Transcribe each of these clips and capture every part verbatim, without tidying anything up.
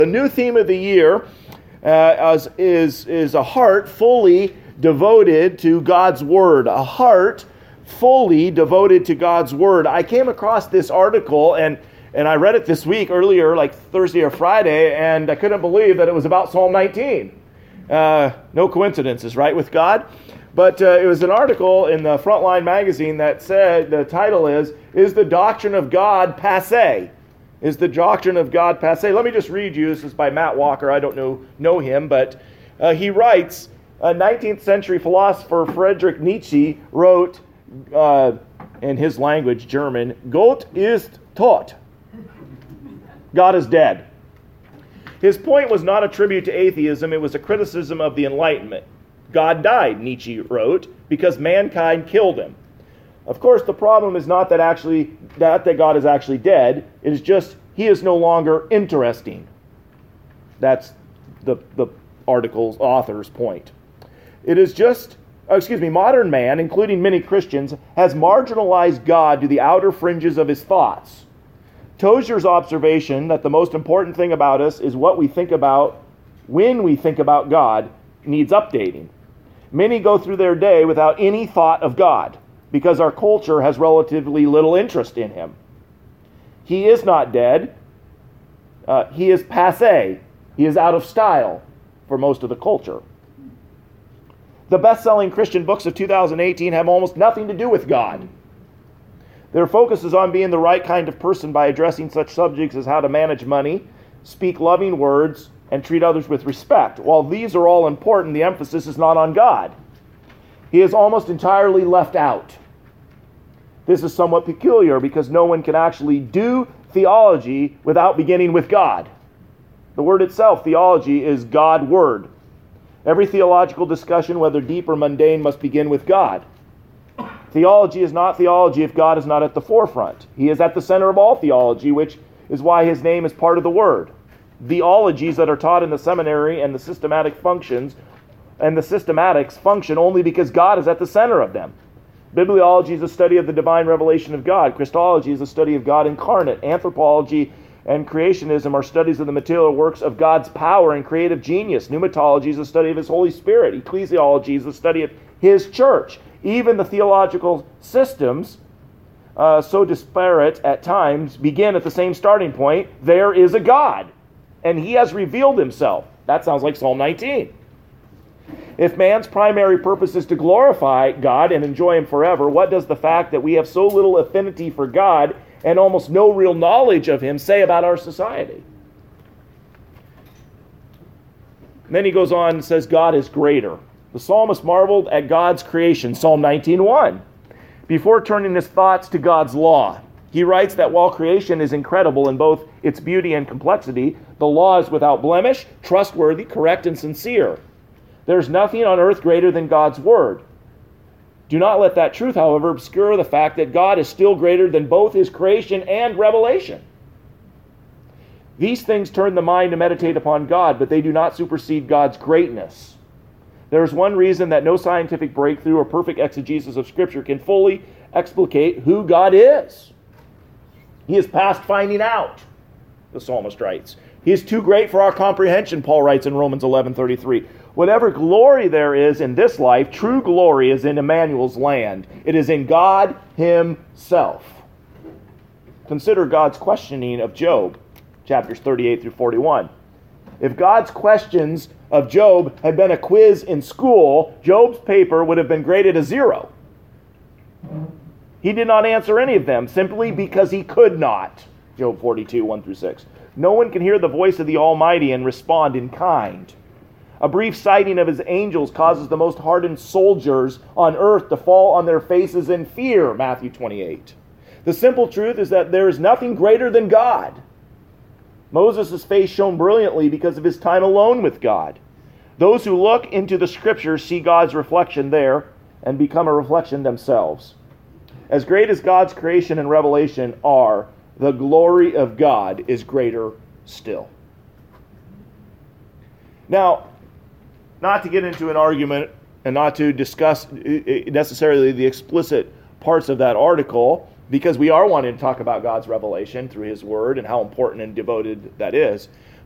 The new theme of the year uh, is, is, is a heart fully devoted to God's Word. A heart fully devoted to God's Word. I came across this article, and, and I read it this week, earlier, like Thursday or Friday, and I couldn't believe that it was about Psalm nineteen. Uh, no coincidences, right, with God? But uh, it was an article in the Frontline magazine that said, the title is, Is the Doctrine of God Passé? Is the Doctrine of God Passé? Let me just read you. This is by Matt Walker. I don't know, know him, but uh, he writes, a nineteenth century philosopher Friedrich Nietzsche wrote, uh, in his language, German, Gott ist tot. God is dead. His point was not a tribute to atheism. It was a criticism of the Enlightenment. God died, Nietzsche wrote, because mankind killed him. Of course, the problem is not that actually that, that God is actually dead. It is just he is no longer interesting. That's the, the article's author's point. It is just, oh, excuse me, modern man, including many Christians, has marginalized God to the outer fringes of his thoughts. Tozer's observation that the most important thing about us is what we think about when we think about God needs updating. Many go through their day without any thought of God, because our culture has relatively little interest in him. He is not dead. Uh, he is passé. He is out of style for most of the culture. The best-selling Christian books of two thousand eighteen have almost nothing to do with God. Their focus is on being the right kind of person by addressing such subjects as how to manage money, speak loving words, and treat others with respect. While these are all important, the emphasis is not on God. He is almost entirely left out. This is somewhat peculiar because no one can actually do theology without beginning with God. The word itself, theology, is God word. Every theological discussion, whether deep or mundane, must begin with God. Theology is not theology if God is not at the forefront. He is at the center of all theology, which is why his name is part of the word. Theologies that are taught in the seminary and the systematic functions and the systematics function only because God is at the center of them. Bibliology is a study of the divine revelation of God. Christology is a study of God incarnate. Anthropology and creationism are studies of the material works of God's power and creative genius. Pneumatology is a study of his Holy Spirit. Ecclesiology is the study of his church. Even the theological systems, uh, so disparate at times, begin at the same starting point. There is a God, and he has revealed himself. That sounds like Psalm nineteen. If man's primary purpose is to glorify God and enjoy him forever, what does the fact that we have so little affinity for God and almost no real knowledge of him say about our society? And then he goes on and says, God is greater. The psalmist marveled at God's creation, Psalm nineteen one, before turning his thoughts to God's law. He writes that while creation is incredible in both its beauty and complexity, the law is without blemish, trustworthy, correct, and sincere. There's nothing on earth greater than God's word. Do not let that truth, however, obscure the fact that God is still greater than both his creation and revelation. These things turn the mind to meditate upon God, but they do not supersede God's greatness. There is one reason that no scientific breakthrough or perfect exegesis of Scripture can fully explicate who God is. He is past finding out, the psalmist writes. He is too great for our comprehension, Paul writes in Romans eleven thirty-three. Whatever glory there is in this life, true glory is in Emmanuel's land. It is in God himself. Consider God's questioning of Job, chapters thirty-eight through forty-one. If God's questions of Job had been a quiz in school, Job's paper would have been graded a zero. He did not answer any of them simply because he could not. Job forty-two, one through six. No one can hear the voice of the Almighty and respond in kind. A brief sighting of his angels causes the most hardened soldiers on earth to fall on their faces in fear, Matthew twenty-eight. The simple truth is that there is nothing greater than God. Moses' face shone brilliantly because of his time alone with God. Those who look into the Scriptures see God's reflection there and become a reflection themselves. As great as God's creation and revelation are, the glory of God is greater still. Now, not to get into an argument and not to discuss necessarily the explicit parts of that article, because we are wanting to talk about God's revelation through his word and how important and devoted that is.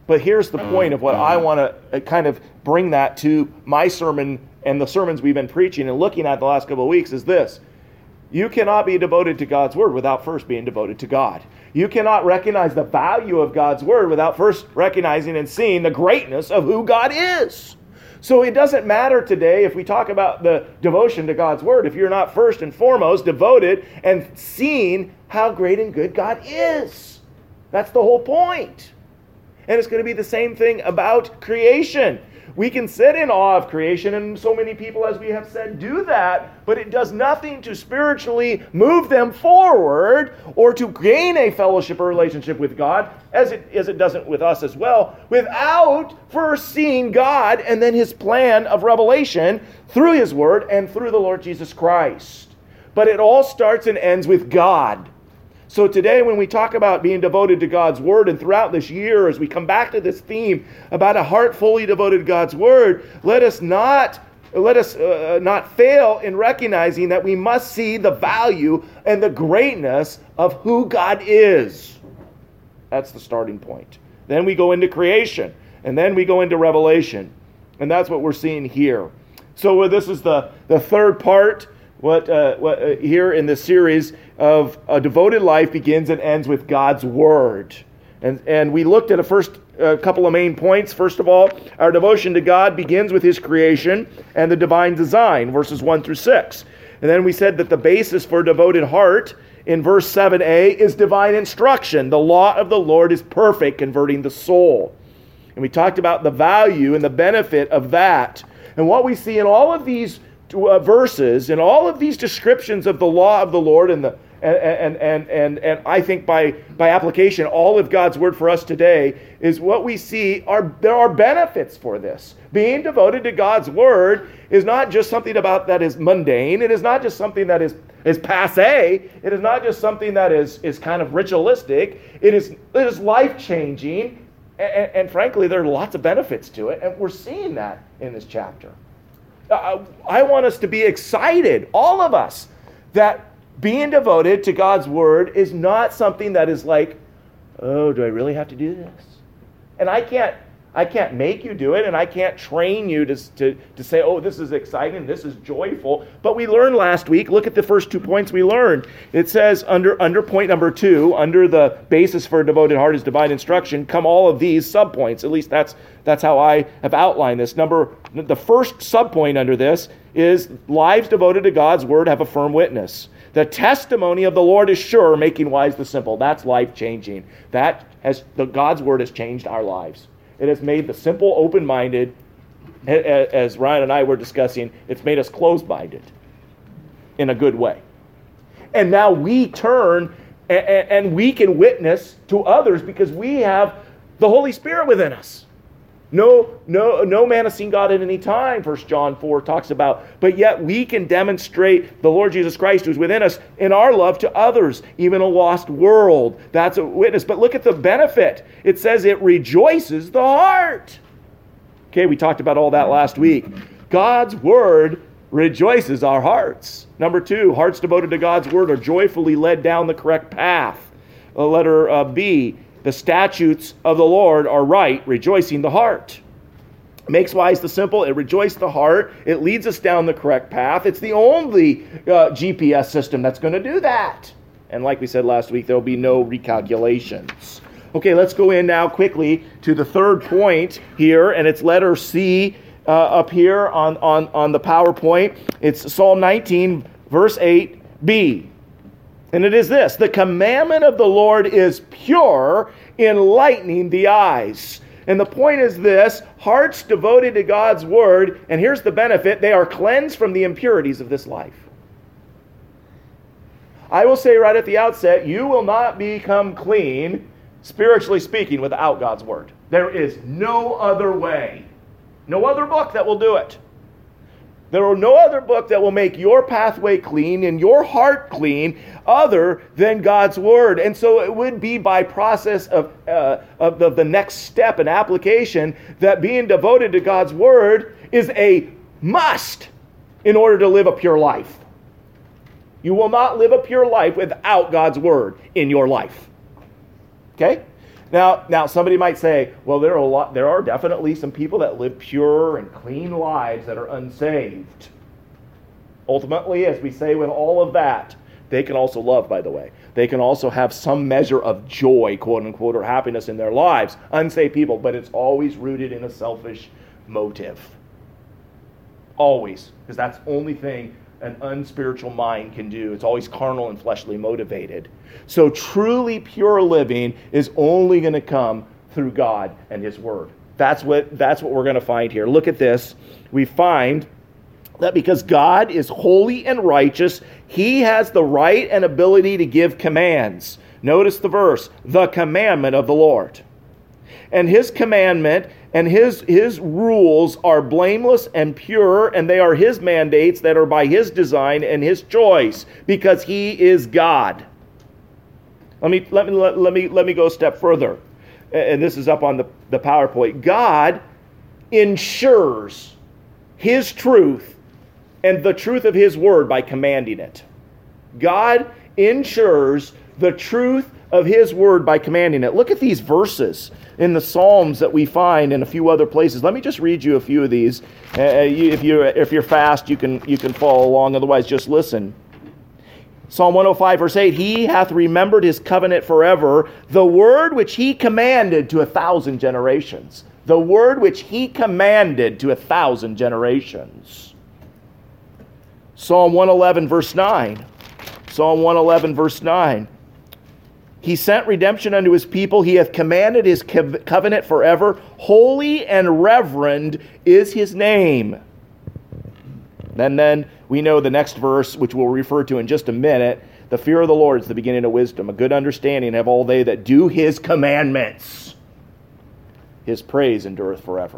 But here's the point of what I want to kind of bring that to my sermon and the sermons we've been preaching and looking at the last couple of weeks is this. You cannot be devoted to God's word without first being devoted to God. You cannot recognize the value of God's word without first recognizing and seeing the greatness of who God is. So it doesn't matter today if we talk about the devotion to God's word, if you're not first and foremost devoted and seeing how great and good God is. That's the whole point. And it's going to be the same thing about creation. We can sit in awe of creation, and so many people, as we have said, do that, but it does nothing to spiritually move them forward or to gain a fellowship or relationship with God, as it, as it doesn't with us as well, without first seeing God and then his plan of revelation through his word and through the Lord Jesus Christ. But it all starts and ends with God. So today when we talk about being devoted to God's word, and throughout this year as we come back to this theme about a heart fully devoted to God's word, let us not let us uh, not fail in recognizing that we must see the value and the greatness of who God is. That's the starting point. Then we go into creation, and then we go into revelation. And that's what we're seeing here. So uh, this is the, the third part. What, uh, what uh, here in this series of a devoted life begins and ends with God's word. And, and we looked at a first uh, couple of main points. First of all, our devotion to God begins with his creation and the divine design, verses one through six. And then we said that the basis for a devoted heart in verse seven a is divine instruction. The law of the Lord is perfect, converting the soul. And we talked about the value and the benefit of that. And what we see in all of these Uh, verses and all of these descriptions of the law of the Lord and the and and and and I think by by application all of God's word for us today is what we see are there are benefits for this. Being devoted to God's word is not just something about that is mundane. It is not just something that is is passé. It is not just something that is is kind of ritualistic. It is it is life-changing, and, and frankly there are lots of benefits to it, and we're seeing that in this chapter. Uh, I want us to be excited, all of us, that being devoted to God's word is not something that is like, oh, do I really have to do this? And I can't I can't make you do it, and I can't train you to, to, to say, oh, this is exciting, this is joyful. But we learned last week, look at the first two points we learned. It says under, under point number two, under the basis for a devoted heart is divine instruction, come all of these subpoints. At least that's that's how I have outlined this. Number the first subpoint under this is lives devoted to God's word have a firm witness. The testimony of the Lord is sure, making wise the simple. That's life-changing. That has the God's word has changed our lives. It has made the simple open-minded, as Ryan and I were discussing, it's made us closed-minded in a good way. And now we turn and we can witness to others because we have the Holy Spirit within us. No, no, no man has seen God at any time, First John four talks about. But yet we can demonstrate the Lord Jesus Christ who's within us in our love to others, even a lost world. That's a witness. But look at the benefit. It says it rejoices the heart. Okay, we talked about all that last week. God's word rejoices our hearts. Number two, hearts devoted to God's word are joyfully led down the correct path. Uh, letter uh, B. The statutes of the Lord are right, rejoicing the heart. Makes wise the simple, it rejoices the heart. It leads us down the correct path. It's the only uh, G P S system that's going to do that. And like we said last week, there will be no recalculations. Okay, let's go in now quickly to the third point here, and it's letter C uh, up here on, on, on the PowerPoint. It's Psalm nineteen, verse eight b. And it is this: the commandment of the Lord is pure, enlightening the eyes. And the point is this: hearts devoted to God's word, and here's the benefit, they are cleansed from the impurities of this life. I will say right at the outset, you will not become clean, spiritually speaking, without God's word. There is no other way. No other book that will do it. There are no other book that will make your pathway clean and your heart clean other than God's word. And so it would be by process of, uh, of the, the next step and application that being devoted to God's word is a must in order to live a pure life. You will not live a pure life without God's word in your life. Okay? Now, now somebody might say, well, there are a lot, there are definitely some people that live pure and clean lives that are unsaved. Ultimately, as we say with all of that, they can also love, by the way. They can also have some measure of joy, quote unquote, or happiness in their lives. Unsaved people, but it's always rooted in a selfish motive. Always. Because that's the only thing an unspiritual mind can do. It's always carnal and fleshly motivated. So truly pure living is only going to come through God and His Word. That's what, that's what we're going to find here. Look at this. We find that because God is holy and righteous, He has the right and ability to give commands. Notice the verse, the commandment of the Lord. And His commandment and his, his rules are blameless and pure, and they are His mandates that are by His design and His choice, because He is God. Let me, let me, let, let me, let me go a step further. And this is up on the, the PowerPoint. God ensures His truth and the truth of His Word by commanding it. God ensures the truth of His Word by commanding it. Look at these verses in the Psalms that we find in a few other places. Let me just read you a few of these. Uh, you, if you if you're fast, you can you can follow along. Otherwise, just listen. Psalm one oh five, verse eight, He hath remembered His covenant forever, the word which He commanded to a thousand generations. The word which He commanded to a thousand generations. Psalm one eleven, verse nine. Psalm one eleven, verse nine. He sent redemption unto His people. He hath commanded His covenant forever. Holy and reverend is His name. And then we know the next verse, which we'll refer to in just a minute. The fear of the Lord is the beginning of wisdom. A good understanding have all they that do His commandments. His praise endureth forever.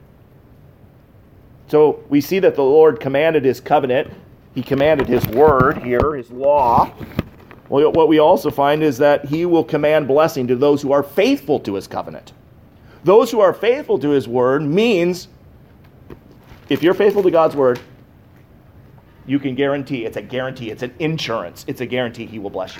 So we see that the Lord commanded His covenant. He commanded His word here, His law. Well, what we also find is that He will command blessing to those who are faithful to His covenant. Those who are faithful to His word means, if you're faithful to God's word, you can guarantee, it's a guarantee, it's an insurance, it's a guarantee He will bless you.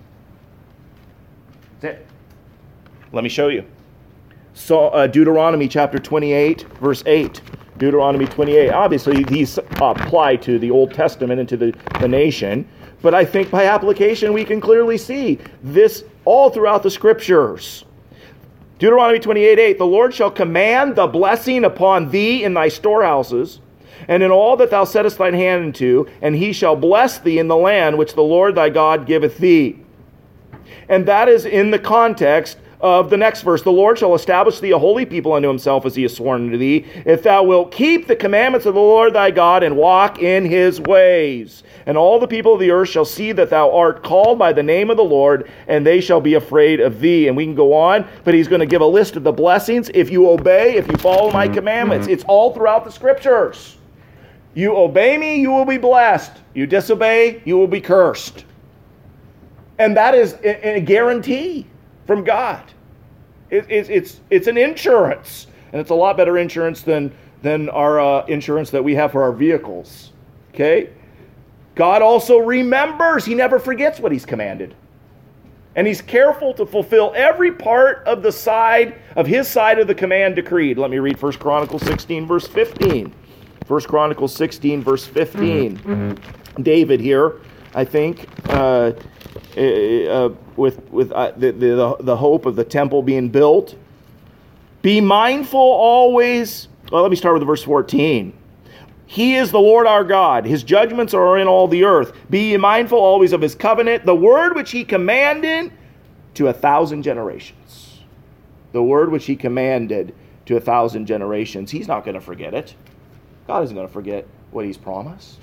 That's it. Let me show you. So uh, Deuteronomy chapter twenty-eight, verse eight. Deuteronomy twenty-eight. Obviously, these apply to the Old Testament and to the, the nation. But I think by application we can clearly see this all throughout the Scriptures. Deuteronomy twenty-eight eight, the Lord shall command the blessing upon thee in thy storehouses, and in all that thou settest thine hand unto, and He shall bless thee in the land which the Lord thy God giveth thee. And that is in the context of the next verse. The Lord shall establish thee a holy people unto Himself, as He has sworn unto thee, if thou wilt keep the commandments of the Lord thy God and walk in His ways. And all the people of the earth shall see that thou art called by the name of the Lord, and they shall be afraid of thee. And we can go on, but He's going to give a list of the blessings if you obey, if you follow my commandments. It's all throughout the Scriptures. You obey me, you will be blessed. You disobey, you will be cursed. And that is a guarantee from God. It, it, it's it's an insurance, and it's a lot better insurance than than our uh, insurance that we have for our vehicles. Okay, God also remembers; He never forgets what He's commanded, and He's careful to fulfill every part of the side of His side of the command decreed. Let me read First Chronicles sixteen, verse fifteen. First Chronicles sixteen, verse fifteen. Mm-hmm. David here, I think. Uh, Uh, with with uh, the, the the hope of the temple being built. Be mindful always. Well, let me start with verse fourteen. He is the Lord our God. His judgments are in all the earth. Be ye mindful always of His covenant, the word which He commanded to a thousand generations. The word which He commanded to a thousand generations. He's not going to forget it. God isn't going to forget what He's promised.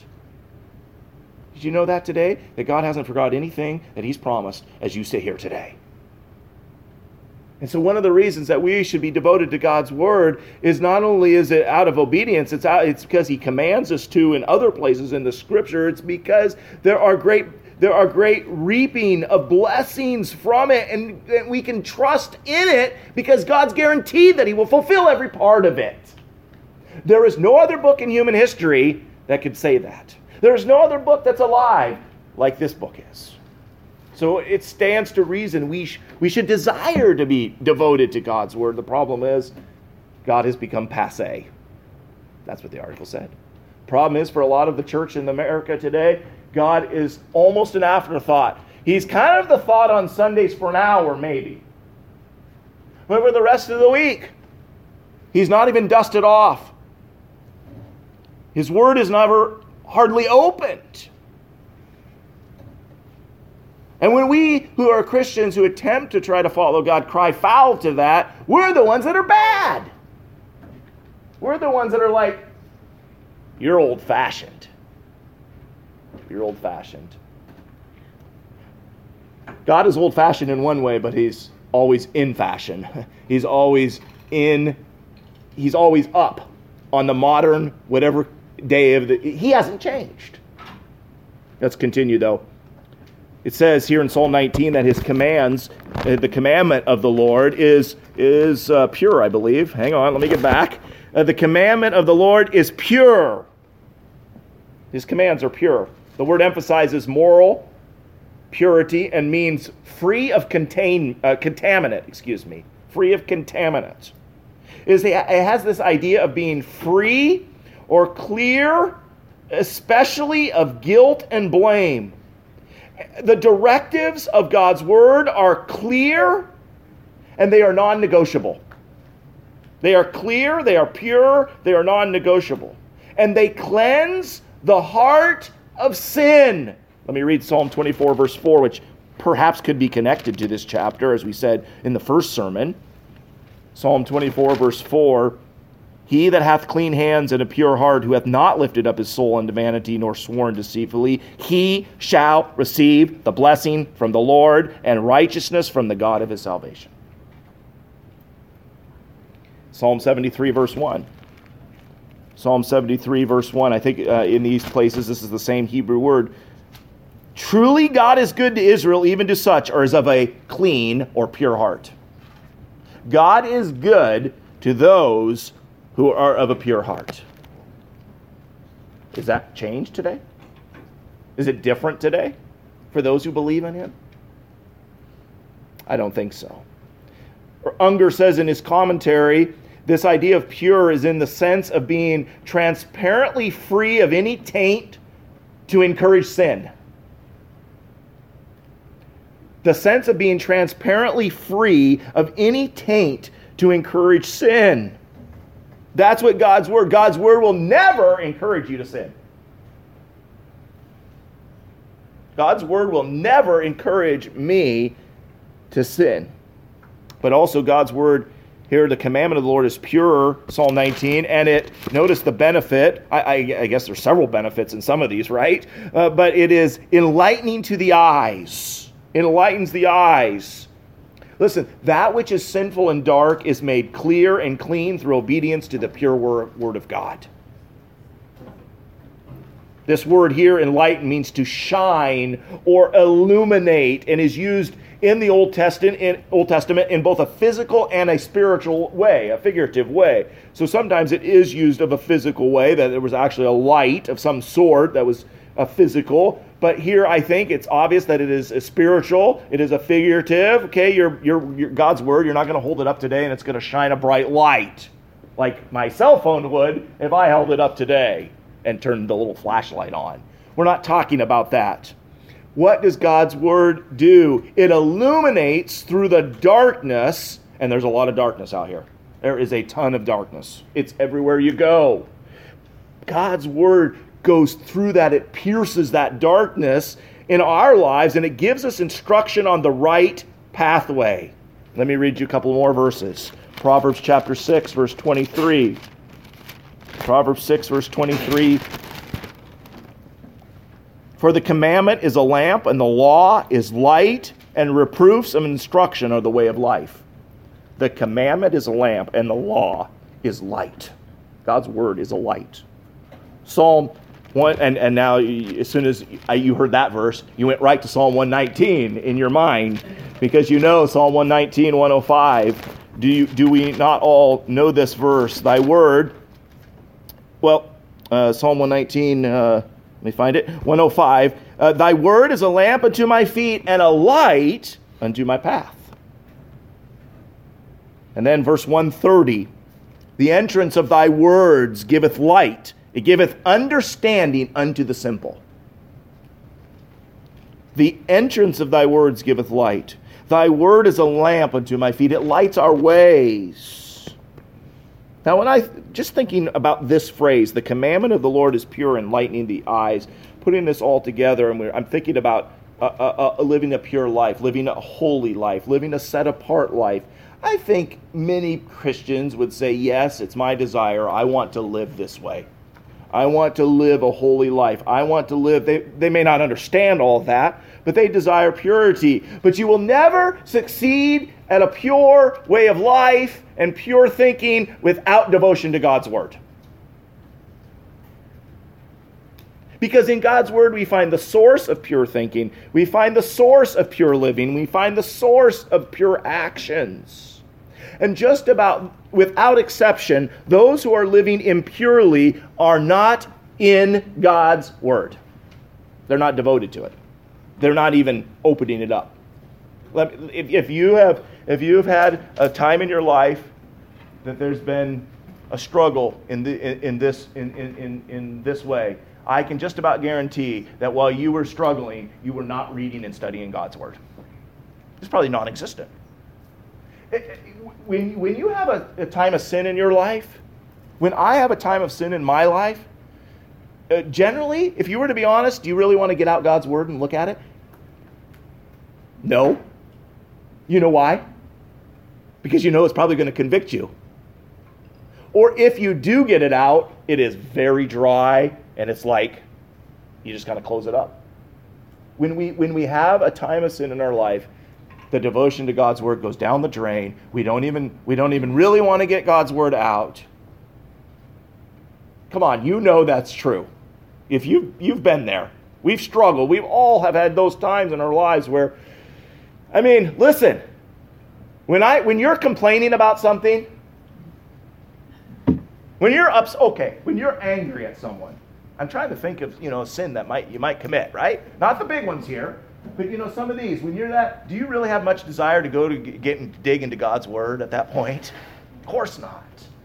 Did you know that today? That God hasn't forgot anything that He's promised as you sit here today. And so one of the reasons that we should be devoted to God's Word is not only is it out of obedience, it's out, it's because He commands us to in other places in the Scripture. It's because there are great there are great reaping of blessings from it, and, and we can trust in it because God's guaranteed that He will fulfill every part of it. There is no other book in human history that could say that. There's no other book that's alive like this book is. So it stands to reason we, sh- we should desire to be devoted to God's word. The problem is God has become passé. That's what the article said. Problem is, for a lot of the church in America today, God is almost an afterthought. He's kind of the thought on Sundays for an hour, maybe. But for the rest of the week, he's not even dusted off. His word is never hardly opened. And when we who are Christians who attempt to try to follow God cry foul to that, we're the ones that are bad. We're the ones that are like, you're old-fashioned. You're old-fashioned. God is old-fashioned in one way, but he's always in fashion. He's always in, he's always up on the modern, whatever day of the, he hasn't changed. Let's continue though. It says here in Psalm nineteen that his commands, uh, the commandment of the Lord is, is uh, pure, I believe. Hang on, let me get back. Uh, the commandment of the Lord is pure. His commands are pure. The word emphasizes moral purity and means free of contain, uh, contaminant, excuse me, free of contaminant. Is the, it has this idea of being free or clear, especially of guilt and blame. The directives of God's word are clear and they are non-negotiable. They are clear, they are pure, they are non-negotiable. And they cleanse the heart of sin. Let me read Psalm twenty-four, verse four, which perhaps could be connected to this chapter, as we said in the first sermon. Psalm twenty-four, verse four, he that hath clean hands and a pure heart, who hath not lifted up his soul unto vanity, nor sworn deceitfully, he shall receive the blessing from the Lord and righteousness from the God of his salvation. Psalm seventy-three, verse one. Psalm seventy-three, verse one. I think uh, in these places this is the same Hebrew word. Truly God is good to Israel, even to such as of a clean or pure heart. God is good to those who are of a pure heart. Is that changed today? Is it different today for those who believe in him? I don't think so. Unger says in his commentary, this idea of pure is in the sense of being transparently free of any taint to encourage sin. The sense of being transparently free of any taint to encourage sin. That's what God's word. God's word will never encourage you to sin. God's word will never encourage me to sin. But also God's word here, the commandment of the Lord is pure, Psalm nineteen, and it, notice the benefit, I, I, I guess there's several benefits in some of these, right? Uh, but it is enlightening to the eyes. Enlightens the eyes. Listen, that which is sinful and dark is made clear and clean through obedience to the pure word, word of God. This word here, enlighten, means to shine or illuminate, and is used in the Old Testament, in Old Testament in both a physical and a spiritual way, a figurative way. So sometimes it is used of a physical way, that there was actually a light of some sort that was a physical. But here I think it's obvious that it is a spiritual, it is a figurative. Okay, your your, your God's word, you're not going to hold it up today and it's going to shine a bright light like my cell phone would if I held it up today and turned the little flashlight on. We're not talking about that. What does God's word do? It illuminates through the darkness, and there's a lot of darkness out here. There is a ton of darkness. It's everywhere you go. God's word goes through that. It pierces that darkness in our lives, and it gives us instruction on the right pathway. Let me read you a couple more verses. Proverbs chapter six, verse twenty-three. Proverbs six, verse twenty-three. For the commandment is a lamp, and the law is light, and reproofs and instruction are the way of life. The commandment is a lamp, and the law is light. God's word is a light. Psalm one, and, and now as soon as you heard that verse, you went right to Psalm one nineteen in your mind, because you know Psalm one nineteen, one oh five. Do you do we not all know this verse? Thy word, well, uh, Psalm one nineteen, uh, Let me find it. one oh five. Uh, Thy word is a lamp unto my feet and a light unto my path. And then verse one thirty. The entrance of thy words giveth light. It giveth understanding unto the simple. The entrance of thy words giveth light. Thy word is a lamp unto my feet. It lights our ways. Now, when I, just thinking about this phrase, the commandment of the Lord is pure, enlightening the eyes, putting this all together, and we're, I'm thinking about uh, uh, uh, living a pure life, living a holy life, living a set-apart life. I think many Christians would say, yes, it's my desire. I want to live this way. I want to live a holy life. I want to live, they, they may not understand all of that, but they desire purity. But you will never succeed at a pure way of life and pure thinking without devotion to God's Word. Because in God's Word we find the source of pure thinking. We find the source of pure living. We find the source of pure actions. And just about without exception, those who are living impurely are not in God's Word. They're not devoted to it. They're not even opening it up. If, if you have, if you've had a time in your life that there's been a struggle in the in, in this in, in, in this way, I can just about guarantee that while you were struggling, you were not reading and studying God's Word. It's probably non-existent. When, when you have a, a time of sin in your life, when I have a time of sin in my life, uh, generally, if you were to be honest, do you really want to get out God's Word and look at it? No. You know why? Because you know it's probably going to convict you. Or if you do get it out, it is very dry, and it's like you just kind of close it up. When we when we have a time of sin in our life, the devotion to God's Word goes down the drain. We don't even we don't even really want to get God's Word out. Come on, you know that's true. If you you've been there. We've struggled. We've all have had those times in our lives where, I mean, listen. When I when you're complaining about something, when you're ups okay, when you're angry at someone, I'm trying to think of, you know, a sin that might you might commit, right? Not the big ones here. But, you know, some of these, when you're that, do you really have much desire to go to get and dig into God's Word at that point? Of course not.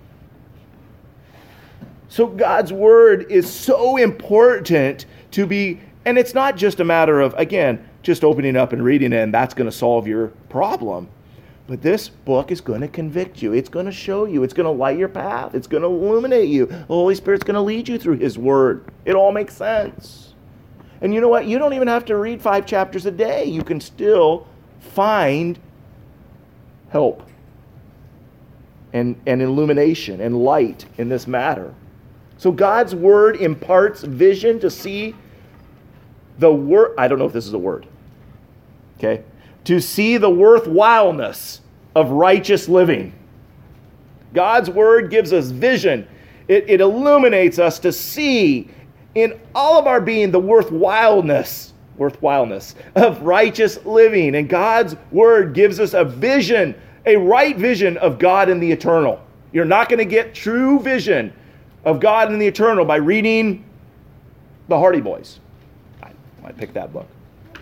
So God's Word is so important to be, and it's not just a matter of, again, just opening up and reading it, and that's going to solve your problem. But this book is going to convict you. It's going to show you. It's going to light your path. It's going to illuminate you. The Holy Spirit's going to lead you through His Word. It all makes sense. And you know what? You don't even have to read five chapters a day. You can still find help and, and illumination and light in this matter. So God's Word imparts vision to see the word. I don't know if this is a word. Okay? To see the worthwhileness of righteous living. God's Word gives us vision. It, it illuminates us to see in all of our being the worthwhileness, worthwhileness of righteous living. And God's Word gives us a vision, a right vision of God in the eternal. You're not going to get true vision of God in the eternal by reading the Hardy Boys. I might pick that book.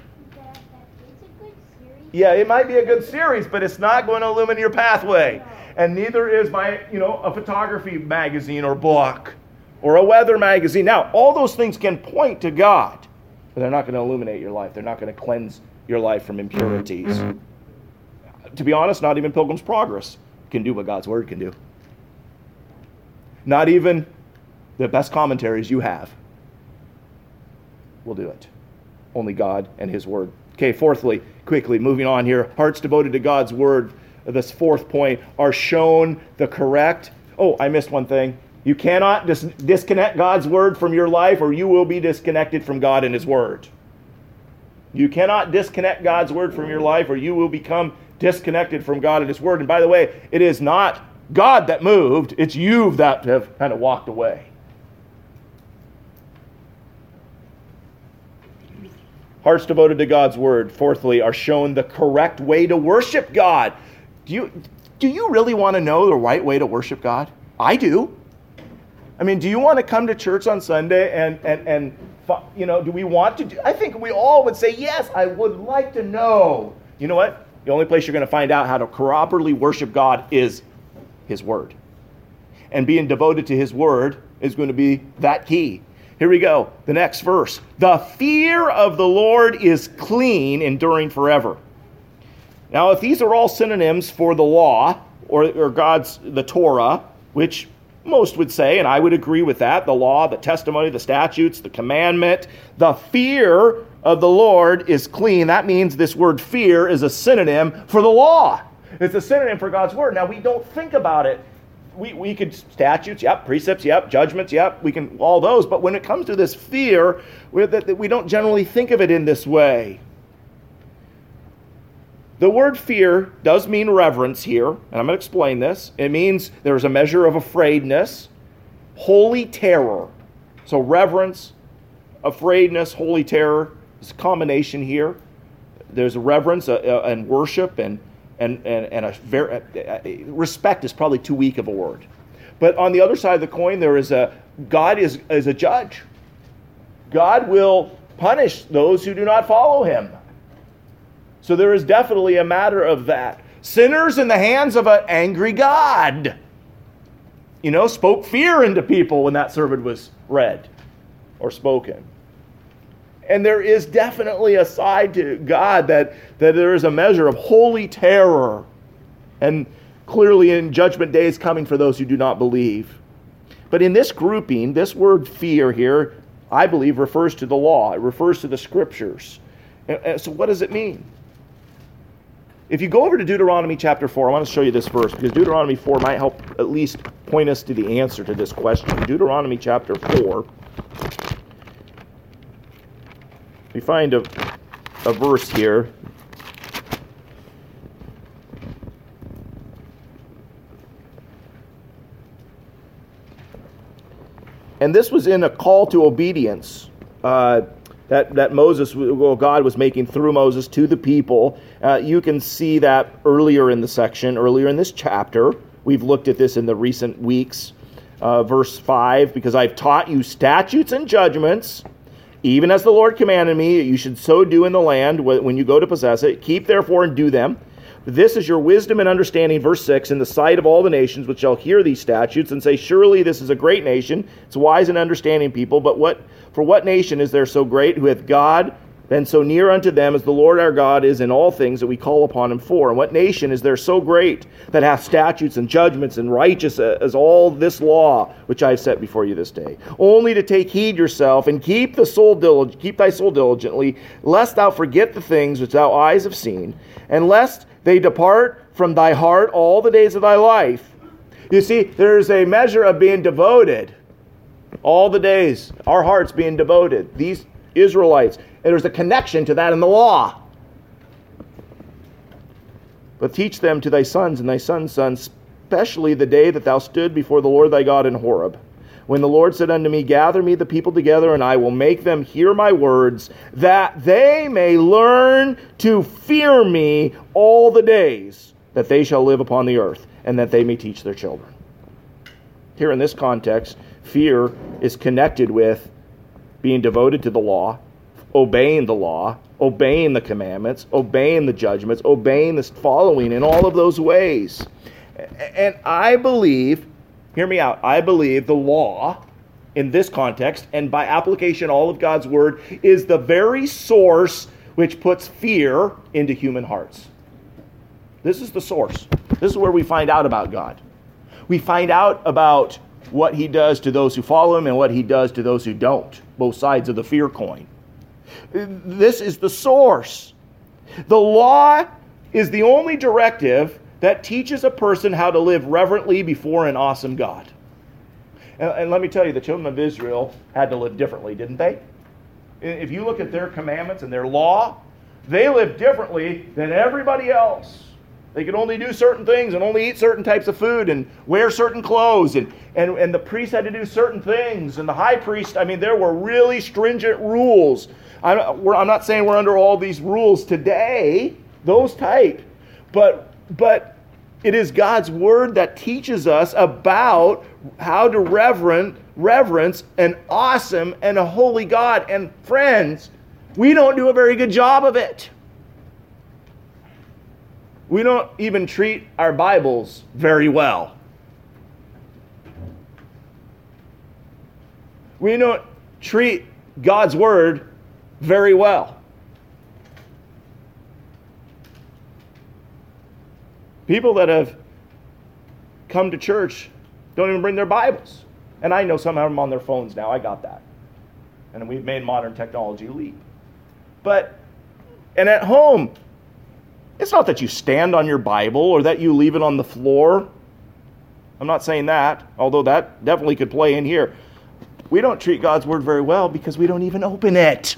Yeah, it might be a good series, but it's not going to illuminate your pathway. And neither is my, you know, a photography magazine or book or a weather magazine. Now, all those things can point to God, but they're not going to illuminate your life. They're not going to cleanse your life from impurities. To be honest, not even Pilgrim's Progress can do what God's Word can do. Not even the best commentaries you have will do it. Only God and His Word. Okay, fourthly, quickly, moving on here. Hearts devoted to God's Word, this fourth point, are shown the correct... Oh, I missed one thing. You cannot dis- disconnect God's Word from your life, or you will be disconnected from God and His Word. You cannot disconnect God's Word from your life, or you will become disconnected from God and His Word. And by the way, it is not God that moved, it's you that have kind of walked away. Hearts devoted to God's Word, fourthly, are shown the correct way to worship God. Do you, do you really want to know the right way to worship God? I do. I mean, do you want to come to church on Sunday and, and, and you know, do we want to do, I think we all would say, yes, I would like to know. You know what? The only place you're going to find out how to properly worship God is His Word. And being devoted to His Word is going to be that key. Here we go. The next verse. The fear of the Lord is clean, enduring forever. Now, if these are all synonyms for the law, or, or God's, the Torah, which most would say, and I would agree with that, the law, the testimony, the statutes, the commandment, the fear of the Lord is clean. That means this word fear is a synonym for the law. It's a synonym for God's word. Now, we don't think about it. We we could, statutes, yep, precepts, yep, judgments, yep, we can, all those. But when it comes to this fear, we we don't generally think of it in this way. The word fear does mean reverence here, and I'm going to explain this. It means there's a measure of afraidness, holy terror. So reverence, afraidness, holy terror is a combination here. There's a reverence uh, uh, and worship, and and and, and a very uh, respect is probably too weak of a word. But on the other side of the coin, there is a God is is a judge. God will punish those who do not follow Him. So there is definitely a matter of that. Sinners in the hands of an angry God, you know, spoke fear into people when that sermon was read or spoken. And there is definitely a side to God that, that there is a measure of holy terror. And clearly in judgment day is coming for those who do not believe. But in this grouping, this word fear here, I believe, refers to the law. It refers to the scriptures. And, and so what does it mean? If you go over to Deuteronomy chapter four, I want to show you this verse because Deuteronomy four might help at least point us to the answer to this question. Deuteronomy chapter four, we find a, a verse here. And this was in a call to obedience. Uh, That, that Moses, well, God was making through Moses to the people. Uh, you can see that earlier in the section, earlier in this chapter. We've looked at this in the recent weeks. Uh, verse five, because I've taught you statutes and judgments, even as the Lord commanded me, you should so do in the land when you go to possess it. Keep therefore and do them. This is your wisdom and understanding, verse six, in the sight of all the nations which shall hear these statutes and say, surely this is a great nation. It's wise and understanding people, but what for what nation is there so great who hath God been so near unto them as the Lord our God is in all things that we call upon him for? And what nation is there so great that hath statutes and judgments and righteous as all this law which I have set before you this day? Only to take heed yourself and keep the soul diligent, keep thy soul diligently, lest thou forget the things which thou eyes have seen, and lest they depart from thy heart all the days of thy life. You see, there's a measure of being devoted. All the days, our hearts being devoted. These Israelites, and there's a connection to that in the law. But teach them to thy sons and thy sons' sons, especially the day that thou stood before the Lord thy God in Horeb, when the Lord said unto me, gather me the people together, and I will make them hear my words, that they may learn to fear me all the days that they shall live upon the earth, and that they may teach their children. Here in this context, fear is connected with being devoted to the law, obeying the law, obeying the commandments, obeying the judgments, obeying the following in all of those ways. And I believe, hear me out, I believe the law in this context, and by application all of God's word, is the very source which puts fear into human hearts. This is the source. This is where we find out about God. We find out about what he does to those who follow him and what he does to those who don't. Both sides of the fear coin. This is the source. The law is the only directive that teaches a person how to live reverently before an awesome God. And, and let me tell you, the children of Israel had to live differently, didn't they? If you look at their commandments and their law, they lived differently than everybody else. They could only do certain things and only eat certain types of food and wear certain clothes. And, and, and the priest had to do certain things. And the high priest, I mean, there were really stringent rules. I'm, we're, I'm not saying we're under all these rules today, those type. But, but It is God's word that teaches us about how to reverend, reverence an awesome and a holy God. And friends, we don't do a very good job of it. We don't even treat our Bibles very well. We don't treat God's word very well. People that have come to church don't even bring their Bibles. And I know some have them on their phones now. I got that. And we've made modern technology leap. But, and at home, it's not that you stand on your Bible or that you leave it on the floor. I'm not saying that, although that definitely could play in here. We don't treat God's word very well because we don't even open it.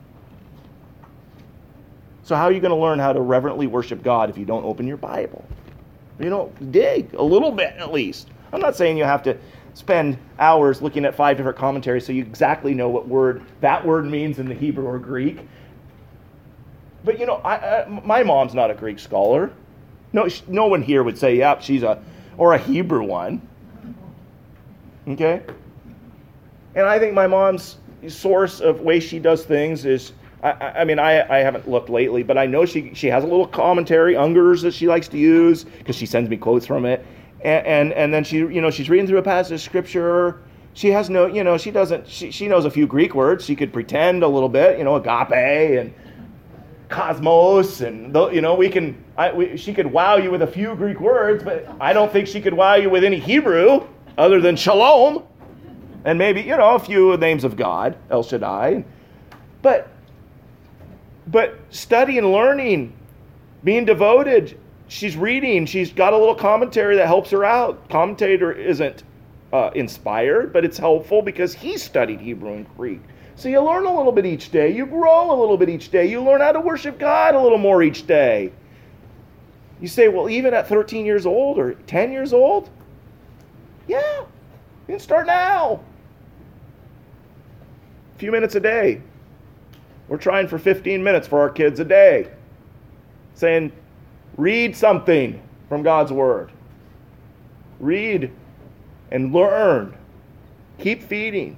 So how are you going to learn how to reverently worship God if you don't open your Bible? You don't dig a little bit at least. I'm not saying you have to spend hours looking at five different commentaries so you exactly know what word that word means in the Hebrew or Greek. But you know, I, I, my mom's not a Greek scholar. No, she, no one here would say, "Yep, she's a," or a Hebrew one. Okay? And I think my mom's source of way she does things is, I, I mean, I, I haven't looked lately, but I know she she has a little commentary, Unger's, that she likes to use because she sends me quotes from it. And, and and then she, you know, she's reading through a passage of scripture. She has no, you know, she doesn't, she, she knows a few Greek words. She could pretend a little bit, you know, agape and cosmos, and you know, we can. I, we, she could wow you with a few Greek words, but I don't think she could wow you with any Hebrew other than shalom, and maybe you know a few names of God, El Shaddai. But but study and learning, being devoted. She's reading. She's got a little commentary that helps her out. Commentator isn't uh, inspired, but it's helpful because he studied Hebrew and Greek. So you learn a little bit each day. You grow a little bit each day. You learn how to worship God a little more each day. You say, well, even at thirteen years old or ten years old? Yeah, you can start now. A few minutes a day. We're trying for fifteen minutes for our kids a day. Saying, read something from God's Word. Read and learn. Keep feeding.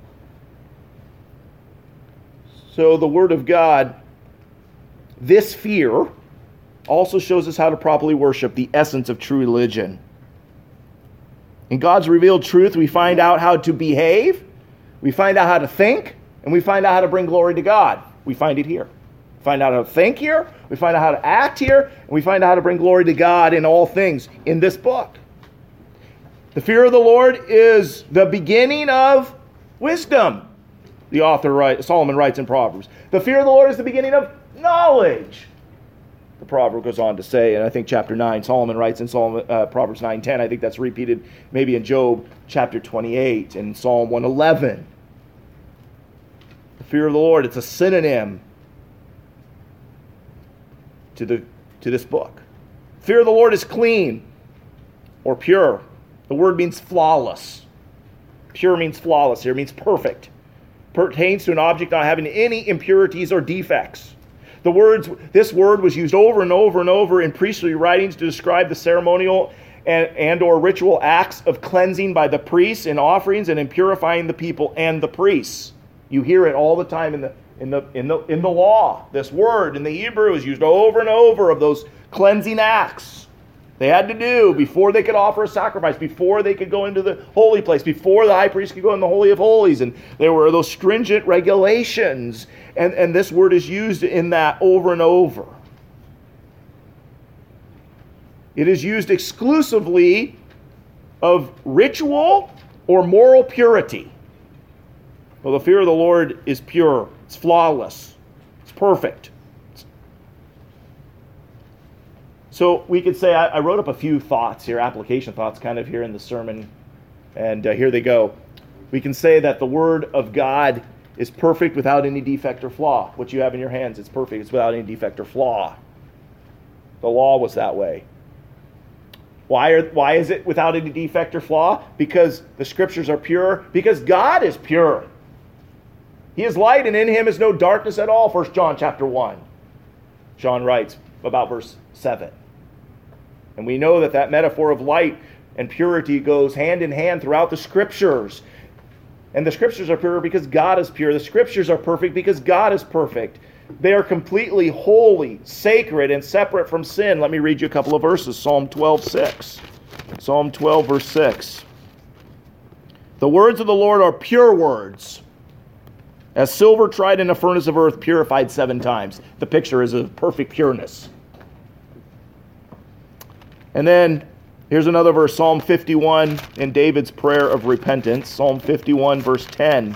So the Word of God, this fear, also shows us how to properly worship, the essence of true religion. In God's revealed truth, we find out how to behave, we find out how to think, and we find out how to bring glory to God. We find it here. We find out how to think here, we find out how to act here, and we find out how to bring glory to God in all things in this book. The fear of the Lord is the beginning of wisdom. The author writes, Solomon writes in Proverbs. The fear of the Lord is the beginning of knowledge. The proverb goes on to say, and I think chapter nine, Solomon writes in Solomon, uh, Proverbs nine ten. I think that's repeated maybe in Job chapter twenty-eight and Psalm one eleven. The fear of the Lord, it's a synonym to the to this book. Fear of the Lord is clean or pure. The word means flawless. Pure means flawless here, means perfect. Pertains to an object not having any impurities or defects. The words, this word was used over and over and over in priestly writings to describe the ceremonial and, and or ritual acts of cleansing by the priests in offerings and in purifying the people and the priests. You hear it all the time in the in the in the in the law. This word in the Hebrew is used over and over of those cleansing acts they had to do before they could offer a sacrifice, before they could go into the holy place, before the high priest could go in the Holy of Holies. And there were those stringent regulations. And, and this word is used in that over and over. It is used exclusively of ritual or moral purity. Well, the fear of the Lord is pure. It's flawless. It's perfect. So we could say, I, I wrote up a few thoughts here, application thoughts kind of here in the sermon, and uh, here they go. We can say that the Word of God is perfect without any defect or flaw. What you have in your hands, it's perfect. It's without any defect or flaw. The law was that way. Why, are, why is it without any defect or flaw? Because the Scriptures are pure. Because God is pure. He is light, and in Him is no darkness at all, First John chapter one. John writes about verse seven. And we know that that metaphor of light and purity goes hand in hand throughout the Scriptures. And the Scriptures are pure because God is pure. The Scriptures are perfect because God is perfect. They are completely holy, sacred, and separate from sin. Let me read you a couple of verses. Psalm twelve, six. Psalm twelve, verse six. The words of the Lord are pure words, as silver tried in a furnace of earth, purified seven times. The picture is of perfect pureness. And then here's another verse, Psalm fifty-one, in David's prayer of repentance. Psalm fifty-one, verse ten.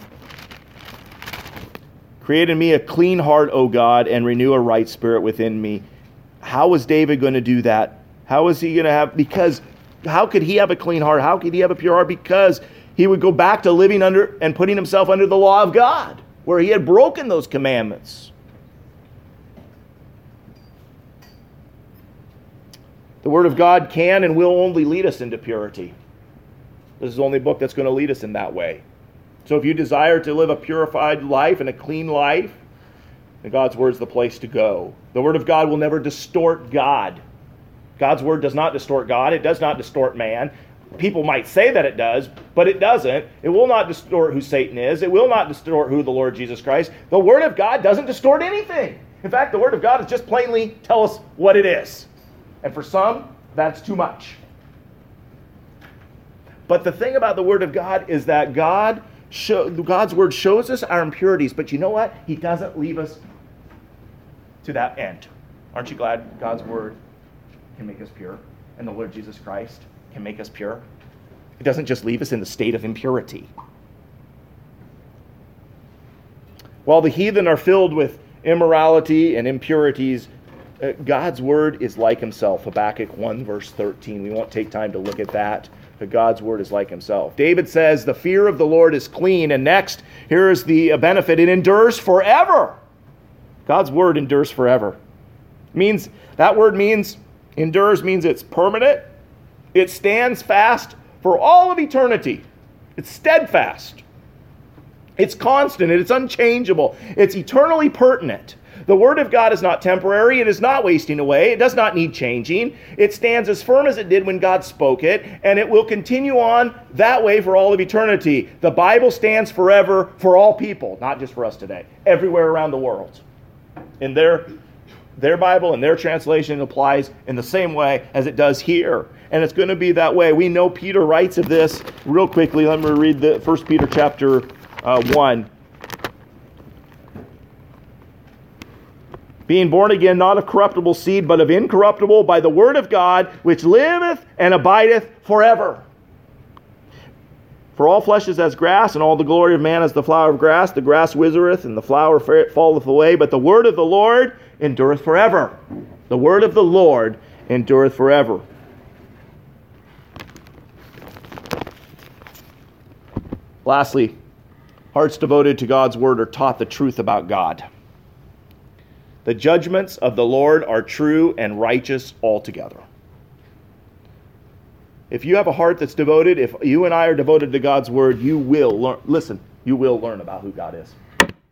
Create in me a clean heart, O God, and renew a right spirit within me. How was David going to do that? How was he going to have, because how could he have a clean heart? How could he have a pure heart? Because he would go back to living under and putting himself under the law of God, where he had broken those commandments. The Word of God can and will only lead us into purity. This is the only book that's going to lead us in that way. So if you desire to live a purified life and a clean life, then God's Word is the place to go. The Word of God will never distort God. God's Word does not distort God. It does not distort man. People might say that it does, but it doesn't. It will not distort who Satan is. It will not distort who the Lord Jesus Christ. The Word of God doesn't distort anything. In fact, the Word of God is just plainly tell us what it is. And for some, that's too much. But the thing about the Word of God is that God show, God's Word shows us our impurities, but you know what? He doesn't leave us to that end. Aren't you glad God's Word can make us pure, and the Lord Jesus Christ can make us pure? It doesn't just leave us in the state of impurity. While the heathen are filled with immorality and impurities, uh, God's Word is like Himself. Habakkuk one, verse thirteen. We won't take time to look at that, but God's Word is like Himself. David says, the fear of the Lord is clean. And next, here is the benefit. It endures forever. God's Word endures forever. Means, that word means, endures means it's permanent. It stands fast for all of eternity. It's steadfast. It's constant. It's unchangeable. It's eternally pertinent. The Word of God is not temporary. It is not wasting away. It does not need changing. It stands as firm as it did when God spoke it, and it will continue on that way for all of eternity. The Bible stands forever for all people, not just for us today, everywhere around the world. In their, their Bible and their translation applies in the same way as it does here. And it's going to be that way. We know Peter writes of this real quickly. Let me read the First Peter chapter uh, one. Being born again, not of corruptible seed, but of incorruptible, by the word of God, which liveth and abideth forever. For all flesh is as grass, and all the glory of man as the flower of grass. The grass withereth, and the flower falleth away, but the word of the Lord endureth forever. The word of the Lord endureth forever. Lastly, hearts devoted to God's word are taught the truth about God. The judgments of the Lord are true and righteous altogether. If you have a heart that's devoted, if you and I are devoted to God's word, you will learn, listen, you will learn about who God is.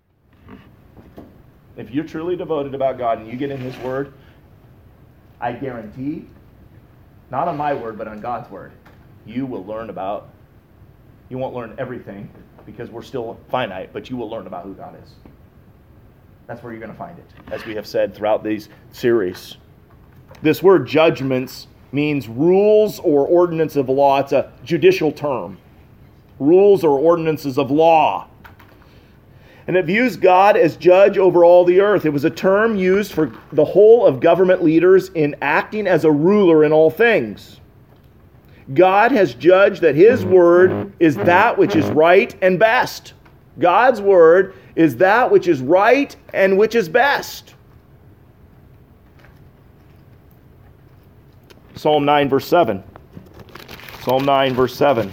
If you're truly devoted about God and you get in His word, I guarantee, not on my word, but on God's word, you will learn about, you won't learn everything because we're still finite, but you will learn about who God is. That's where you're going to find it, as we have said throughout these series. This word judgments means rules or ordinance of law. It's a judicial term. Rules or ordinances of law. And it views God as judge over all the earth. It was a term used for the whole of government leaders in acting as a ruler in all things. God has judged that His word is that which is right and best. God's word is that which is right and which is best. Psalm nine, verse seven. Psalm nine, verse seven.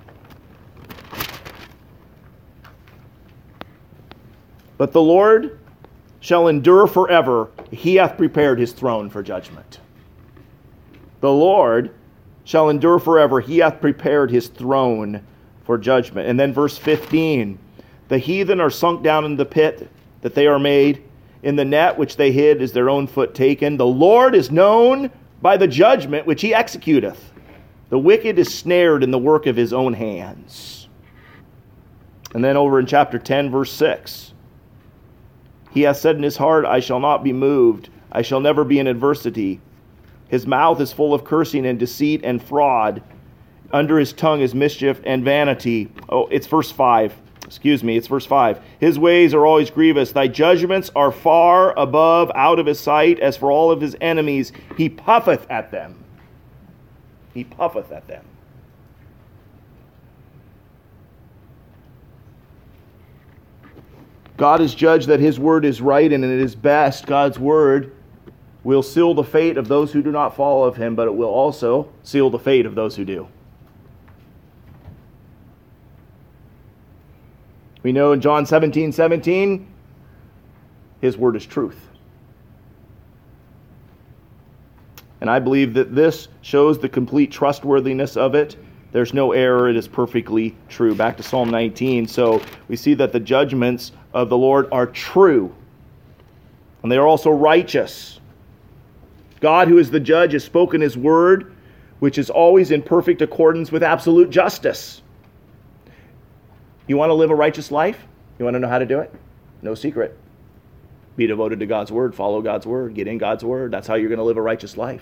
But the Lord shall endure forever. He hath prepared His throne for judgment. The Lord shall endure forever. He hath prepared His throne for judgment. And then verse fifteen. The heathen are sunk down in the pit that they are made. In the net which they hid is their own foot taken. The Lord is known by the judgment which he executeth. The wicked is snared in the work of his own hands. And then over in chapter ten, verse six. He hath said in his heart, I shall not be moved. I shall never be in adversity. His mouth is full of cursing and deceit and fraud. Under his tongue is mischief and vanity. Oh, it's verse five. Excuse me, it's verse five. His ways are always grievous. Thy judgments are far above out of his sight. As for all of his enemies, he puffeth at them. He puffeth at them. God has judged that his word is right and it is best. God's word will seal the fate of those who do not follow of him, but it will also seal the fate of those who do. We know in John seventeen seventeen, his word is truth. And I believe that this shows the complete trustworthiness of it. There's no error. It is perfectly true. Back to Psalm nineteen. So we see that the judgments of the Lord are true. And they are also righteous. God, who is the judge, has spoken his word, which is always in perfect accordance with absolute justice. You want to live a righteous life? You want to know how to do it? No secret. Be devoted to God's word. Follow God's word. Get in God's word. That's how you're going to live a righteous life.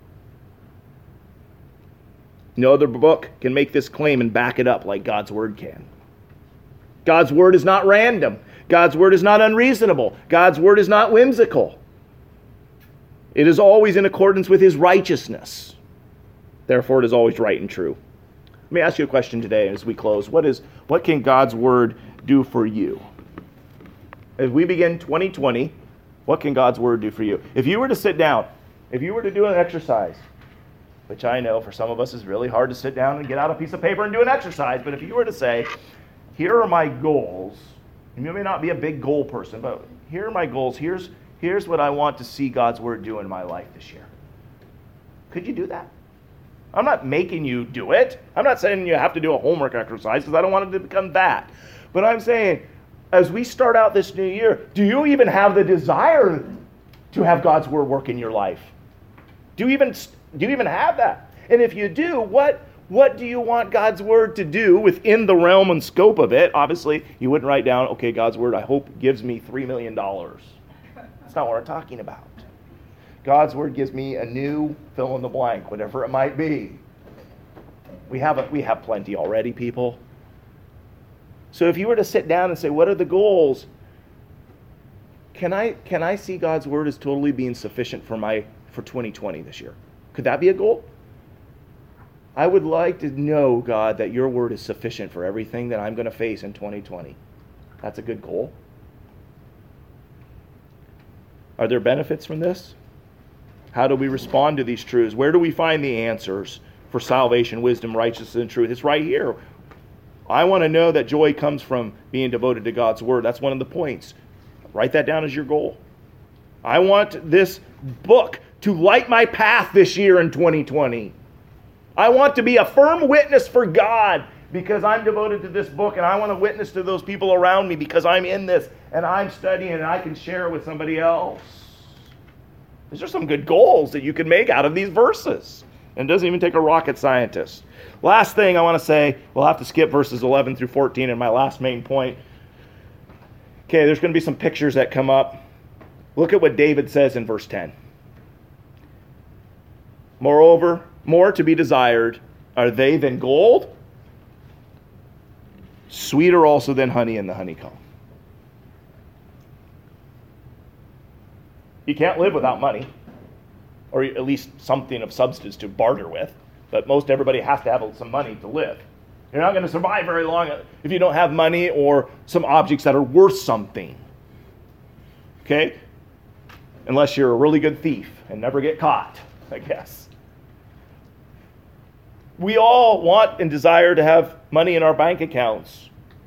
No other book can make this claim and back it up like God's word can. God's word is not random. God's word is not unreasonable. God's word is not whimsical. It is always in accordance with his righteousness. Therefore, it is always right and true. Let me ask you a question today as we close. What is what can God's word do for you? As we begin twenty twenty, what can God's word do for you? If you were to sit down, if you were to do an exercise, which I know for some of us is really hard to sit down and get out a piece of paper and do an exercise, but if you were to say, here are my goals, and you may not be a big goal person, but here are my goals, here's, here's what I want to see God's word do in my life this year. Could you do that? I'm not making you do it. I'm not saying you have to do a homework exercise because I don't want it to become that. But I'm saying, as we start out this new year, do you even have the desire to have God's word work in your life? Do you even do you even have that? And if you do, what what do you want God's word to do within the realm and scope of it? Obviously, you wouldn't write down, okay, God's word, I hope, gives me three million dollars. That's not what we're talking about. God's word gives me a new fill in the blank, whatever it might be. We have a, we have plenty already, people. So if you were to sit down and say, what are the goals? Can I can I see God's word as totally being sufficient for my for twenty twenty this year? Could that be a goal? I would like to know, God, that your word is sufficient for everything that I'm going to face in twenty twenty. That's a good goal. Are there benefits from this? How do we respond to these truths? Where do we find the answers for salvation, wisdom, righteousness, and truth? It's right here. I want to know that joy comes from being devoted to God's word. That's one of the points. Write that down as your goal. I want this book to light my path this year in twenty twenty. I want to be a firm witness for God because I'm devoted to this book, and I want to witness to those people around me because I'm in this and I'm studying and I can share it with somebody else. These are some good goals that you can make out of these verses. And it doesn't even take a rocket scientist. Last thing I want to say, we'll have to skip verses eleven through fourteen in my last main point. Okay, there's going to be some pictures that come up. Look at what David says in verse ten. Moreover, more to be desired are they than gold, sweeter also than honey in the honeycomb. You can't live without money, or at least something of substance to barter with. But most everybody has to have some money to live. You're not going to survive very long if you don't have money or some objects that are worth something. Okay? Unless you're a really good thief and never get caught, I guess. We all want and desire to have money in our bank accounts.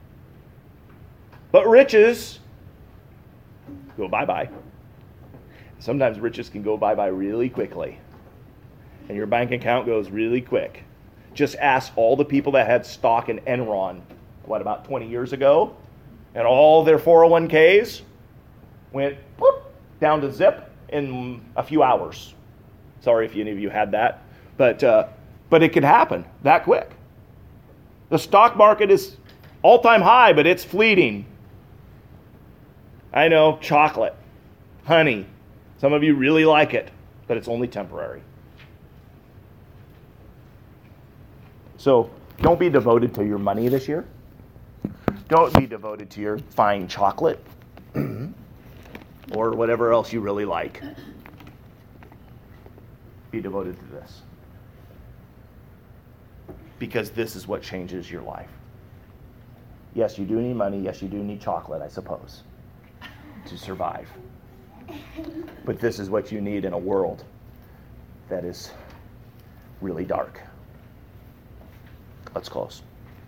But riches go bye-bye. Sometimes riches can go bye-bye really quickly. And your bank account goes really quick. Just ask all the people that had stock in Enron, what, about twenty years ago? And all their four oh one k's went whoop, down to zip in a few hours. Sorry if any of you had that. But, uh, but it could happen that quick. The stock market is all-time high, but it's fleeting. I know, chocolate, honey. Some of you really like it, but it's only temporary. So don't be devoted to your money this year. Don't be devoted to your fine chocolate or whatever else you really like. Be devoted to this. Because this is what changes your life. Yes, you do need money. Yes, you do need chocolate, I suppose, to survive. But this is what you need in a world that is really dark. Let's close.